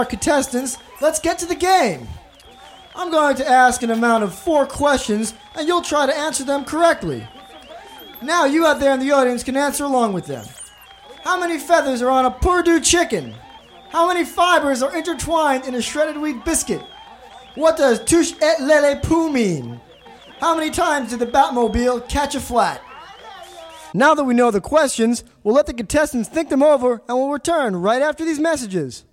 Our contestants, let's get to the game. I'm going to ask an amount of 4 questions, and you'll try to answer them correctly. Now you out there in the audience can answer along with them. How many feathers are on a Purdue chicken? How many fibers are intertwined in a shredded wheat biscuit? What does touche et lele pou mean? How many times did the Batmobile catch a flat? Now that we know the questions, we'll let the contestants think them over and we'll return right after these messages.